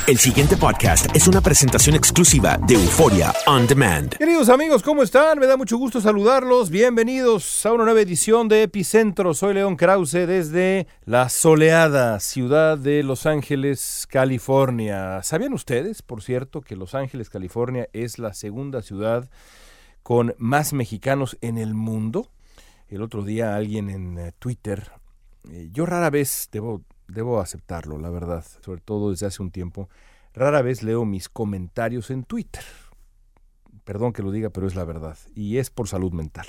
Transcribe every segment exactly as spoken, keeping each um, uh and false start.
El siguiente podcast es una presentación exclusiva de Euforia On Demand. Queridos amigos, ¿cómo están? Me da mucho gusto saludarlos. Bienvenidos a una nueva edición de Epicentro. Soy León Krause desde la soleada ciudad de Los Ángeles, California. ¿Sabían ustedes, por cierto, que Los Ángeles, California es la segunda ciudad con más mexicanos en el mundo? El otro día alguien en uh, Twitter, eh, yo rara vez debo... Debo aceptarlo, la verdad, sobre todo desde hace un tiempo. Rara vez leo mis comentarios en Twitter. Perdón que lo diga, pero es la verdad. Y es por salud mental.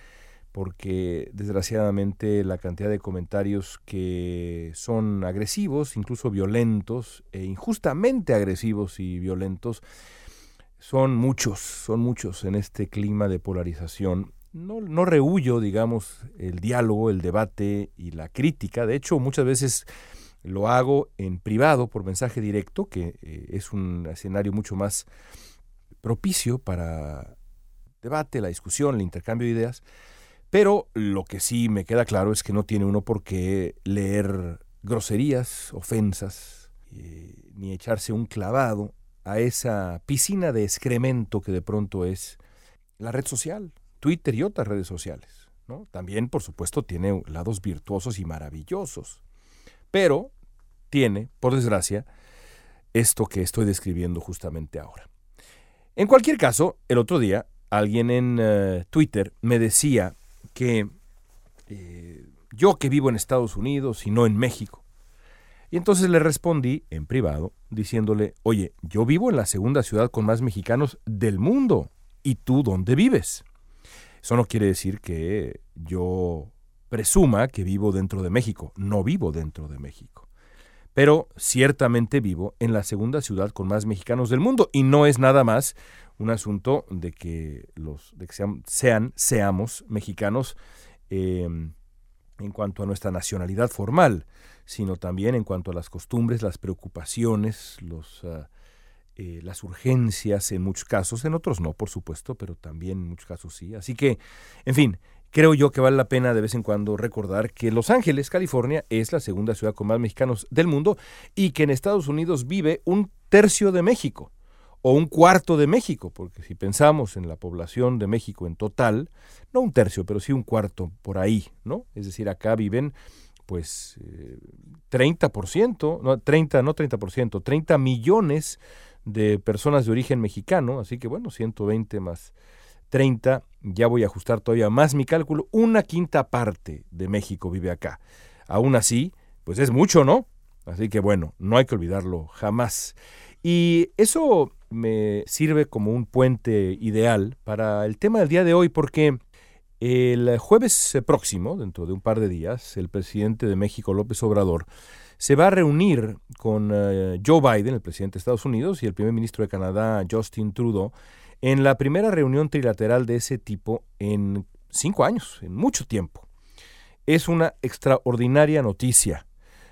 Porque desgraciadamente la cantidad de comentarios que son agresivos, incluso violentos, e injustamente agresivos y violentos, son muchos, son muchos en este clima de polarización. No, no rehuyo, digamos, el diálogo, el debate y la crítica. De hecho, muchas veces lo hago en privado, por mensaje directo, que eh, es un escenario mucho más propicio para debate, la discusión, el intercambio de ideas. Pero lo que sí me queda claro es que no tiene uno por qué leer groserías, ofensas, eh, ni echarse un clavado a esa piscina de excremento que de pronto es la red social. Twitter y otras redes sociales, ¿no? También, por supuesto, tiene lados virtuosos y maravillosos, pero tiene, por desgracia, esto que estoy describiendo justamente ahora. En cualquier caso, el otro día, alguien en uh, Twitter me decía que eh, yo que vivo en Estados Unidos y no en México, y entonces le respondí en privado diciéndole, oye, yo vivo en la segunda ciudad con más mexicanos del mundo, ¿y tú dónde vives? Eso no quiere decir que yo presuma que vivo dentro de México. No vivo dentro de México. Pero ciertamente vivo en la segunda ciudad con más mexicanos del mundo. Y no es nada más un asunto de que, los, de que sean, sean, seamos mexicanos eh, en cuanto a nuestra nacionalidad formal, sino también en cuanto a las costumbres, las preocupaciones, los... Uh, Eh, las urgencias en muchos casos, en otros no, por supuesto, pero también en muchos casos sí. Así que, en fin, creo yo que vale la pena de vez en cuando recordar que Los Ángeles, California, es la segunda ciudad con más mexicanos del mundo y que en Estados Unidos vive un tercio de México o un cuarto de México, porque si pensamos en la población de México en total, no un tercio, pero sí un cuarto por ahí, ¿no? Es decir, acá viven pues eh, treinta por ciento, no, treinta, no treinta por ciento, treinta millones de personas de origen mexicano, así que bueno, ciento veinte más treinta, ya voy a ajustar todavía más mi cálculo, una quinta parte de México vive acá. Aún así, pues es mucho, ¿no? Así que bueno, no hay que olvidarlo jamás. Y eso me sirve como un puente ideal para el tema del día de hoy, porque el jueves próximo, dentro de un par de días, el presidente de México, López Obrador, se va a reunir con uh, Joe Biden, el presidente de Estados Unidos, y el primer ministro de Canadá, Justin Trudeau, en la primera reunión trilateral de ese tipo en cinco años, en mucho tiempo. Es una extraordinaria noticia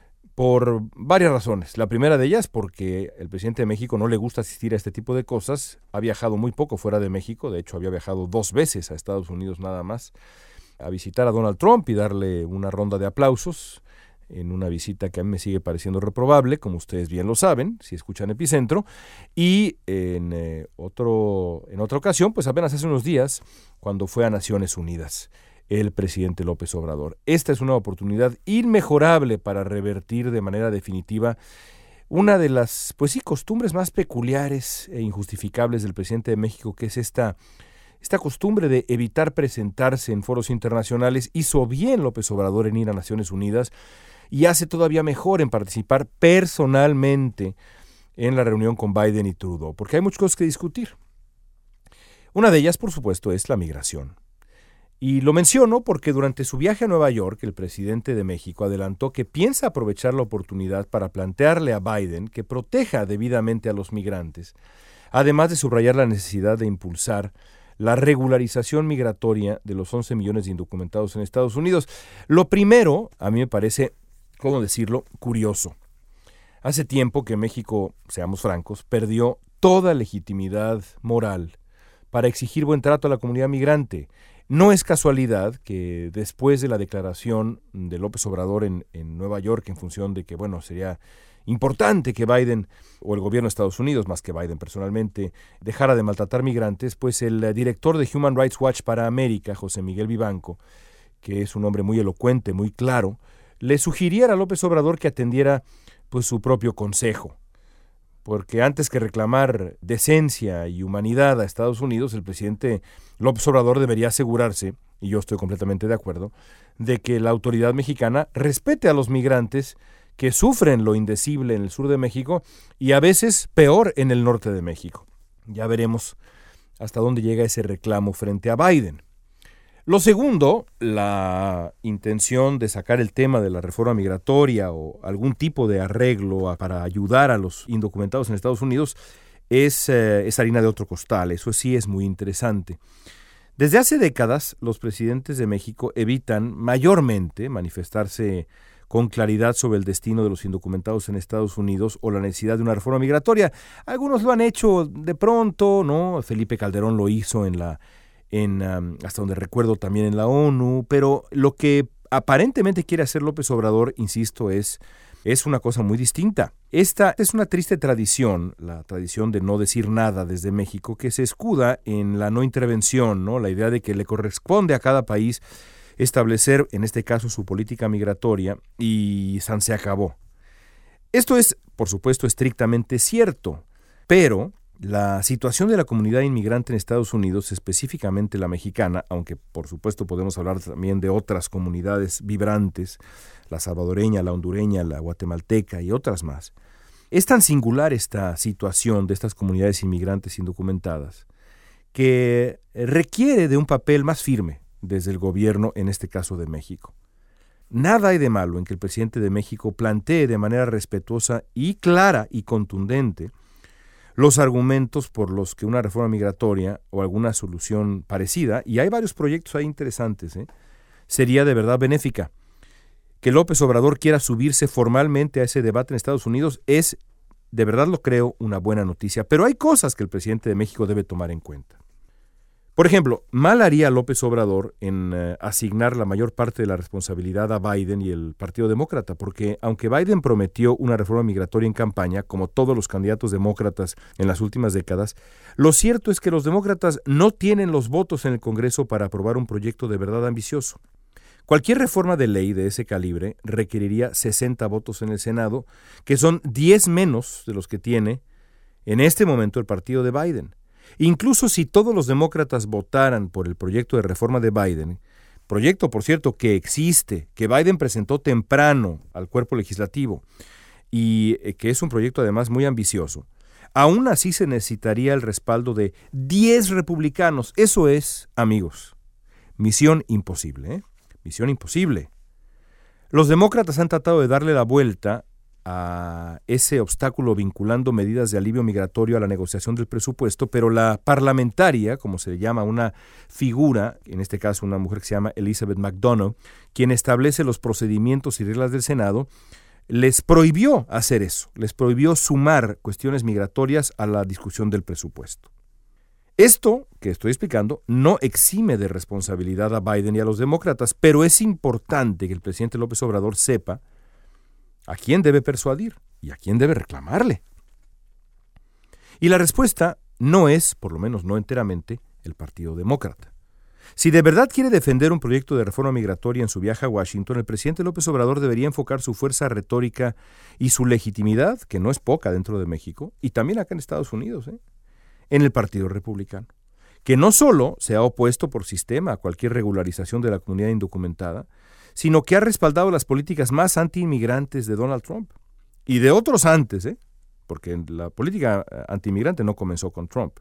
por varias razones. La primera de ellas porque el presidente de México no le gusta asistir a este tipo de cosas. Ha viajado muy poco fuera de México, de hecho había viajado dos veces a Estados Unidos nada más, a visitar a Donald Trump y darle una ronda de aplausos, en una visita que a mí me sigue pareciendo reprobable, como ustedes bien lo saben, si escuchan Epicentro, y en, eh, otro, en otra ocasión, pues apenas hace unos días, cuando fue a Naciones Unidas, el presidente López Obrador. Esta es una oportunidad inmejorable para revertir de manera definitiva una de las, pues sí, costumbres más peculiares e injustificables del presidente de México, que es esta... Esta costumbre de evitar presentarse en foros internacionales. Hizo bien López Obrador en ir a Naciones Unidas y hace todavía mejor en participar personalmente en la reunión con Biden y Trudeau, porque hay muchas cosas que discutir. Una de ellas, por supuesto, es la migración. Y lo menciono porque durante su viaje a Nueva York, el presidente de México adelantó que piensa aprovechar la oportunidad para plantearle a Biden que proteja debidamente a los migrantes, además de subrayar la necesidad de impulsar la regularización migratoria de los once millones de indocumentados en Estados Unidos. Lo primero, a mí me parece, ¿cómo decirlo?, curioso. Hace tiempo que México, seamos francos, perdió toda legitimidad moral para exigir buen trato a la comunidad migrante. No es casualidad que después de la declaración de López Obrador en, en Nueva York, en función de que, bueno, sería importante que Biden, o el gobierno de Estados Unidos, más que Biden personalmente, dejara de maltratar migrantes, pues el director de Human Rights Watch para América, José Miguel Vivanco, que es un hombre muy elocuente, muy claro, le sugiriera a López Obrador que atendiera pues su propio consejo. Porque antes que reclamar decencia y humanidad a Estados Unidos, el presidente López Obrador debería asegurarse, y yo estoy completamente de acuerdo, de que la autoridad mexicana respete a los migrantes que sufren lo indecible en el sur de México y a veces peor en el norte de México. Ya veremos hasta dónde llega ese reclamo frente a Biden. Lo segundo, la intención de sacar el tema de la reforma migratoria o algún tipo de arreglo para ayudar a los indocumentados en Estados Unidos es, eh, es harina de otro costal. Eso sí es muy interesante. Desde hace décadas, los presidentes de México evitan mayormente manifestarse con claridad sobre el destino de los indocumentados en Estados Unidos o la necesidad de una reforma migratoria. Algunos lo han hecho de pronto, ¿no? Felipe Calderón lo hizo en la En, um, hasta donde recuerdo también en la ONU, pero lo que aparentemente quiere hacer López Obrador, insisto, es, es una cosa muy distinta. Esta es una triste tradición, la tradición de no decir nada desde México, que se escuda en la no intervención, ¿no? La idea de que le corresponde a cada país establecer, en este caso, su política migratoria y san se acabó. Esto es, por supuesto, estrictamente cierto, pero la situación de la comunidad inmigrante en Estados Unidos, específicamente la mexicana, aunque por supuesto podemos hablar también de otras comunidades vibrantes, la salvadoreña, la hondureña, la guatemalteca y otras más, es tan singular esta situación de estas comunidades inmigrantes indocumentadas que requiere de un papel más firme desde el gobierno, en este caso de México. Nada hay de malo en que el presidente de México plantee de manera respetuosa y clara y contundente los argumentos por los que una reforma migratoria o alguna solución parecida, y hay varios proyectos ahí interesantes, ¿eh? sería de verdad benéfica. Que López Obrador quiera subirse formalmente a ese debate en Estados Unidos es, de verdad lo creo, una buena noticia, pero hay cosas que el presidente de México debe tomar en cuenta. Por ejemplo, mal haría López Obrador en uh, asignar la mayor parte de la responsabilidad a Biden y el Partido Demócrata, porque aunque Biden prometió una reforma migratoria en campaña, como todos los candidatos demócratas en las últimas décadas, lo cierto es que los demócratas no tienen los votos en el Congreso para aprobar un proyecto de verdad ambicioso. Cualquier reforma de ley de ese calibre requeriría sesenta votos en el Senado, que son diez menos de los que tiene en este momento el partido de Biden. Incluso si todos los demócratas votaran por el proyecto de reforma de Biden, proyecto, por cierto, que existe, que Biden presentó temprano al cuerpo legislativo y que es un proyecto además muy ambicioso, aún así se necesitaría el respaldo de diez republicanos. Eso es, amigos, misión imposible, ¿eh? Misión imposible. Los demócratas han tratado de darle la vuelta a ese obstáculo vinculando medidas de alivio migratorio a la negociación del presupuesto, pero la parlamentaria, como se le llama una figura, en este caso una mujer que se llama Elizabeth McDonough, quien establece los procedimientos y reglas del Senado, les prohibió hacer eso, les prohibió sumar cuestiones migratorias a la discusión del presupuesto. Esto que estoy explicando no exime de responsabilidad a Biden y a los demócratas, pero es importante que el presidente López Obrador sepa a quién debe persuadir y a quién debe reclamarle. Y la respuesta no es, por lo menos no enteramente, el Partido Demócrata. Si de verdad quiere defender un proyecto de reforma migratoria en su viaje a Washington, el presidente López Obrador debería enfocar su fuerza retórica y su legitimidad, que no es poca dentro de México, y también acá en Estados Unidos, ¿eh? en el Partido Republicano, que no solo se ha opuesto por sistema a cualquier regularización de la comunidad indocumentada, sino que ha respaldado las políticas más anti-inmigrantes de Donald Trump y de otros antes, ¿eh? porque la política anti-inmigrante no comenzó con Trump.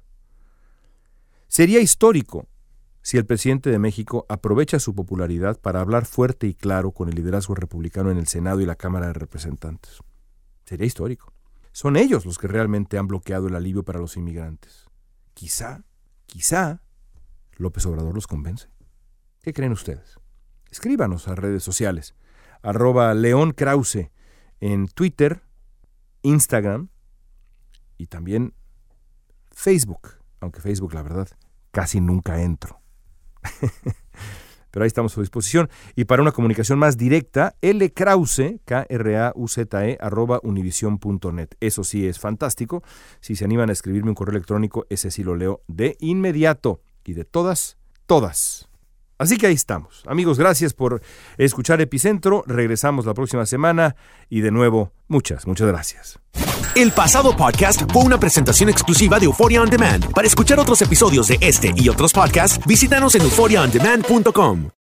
Sería histórico si el presidente de México aprovecha su popularidad para hablar fuerte y claro con el liderazgo republicano en el Senado y la Cámara de Representantes. Sería histórico. Son ellos los que realmente han bloqueado el alivio para los inmigrantes. Quizá, quizá, López Obrador los convence. ¿Qué creen ustedes? Escríbanos a redes sociales, arroba León Krause en Twitter, Instagram y también Facebook, aunque Facebook, la verdad, casi nunca entro. pero ahí estamos a su disposición. Y para una comunicación más directa, lkrause, K R A U Z E, arroba univision punto net. Eso sí es fantástico. Si se animan a escribirme un correo electrónico, ese sí lo leo de inmediato. Y de todas, todas. Así que ahí estamos. Amigos, gracias por escuchar Epicentro. Regresamos la próxima semana y de nuevo, muchas, muchas gracias. El pasado podcast fue una presentación exclusiva de Euphoria On Demand. Para escuchar otros episodios de este y otros podcasts, visítanos en euphoria on demand punto com.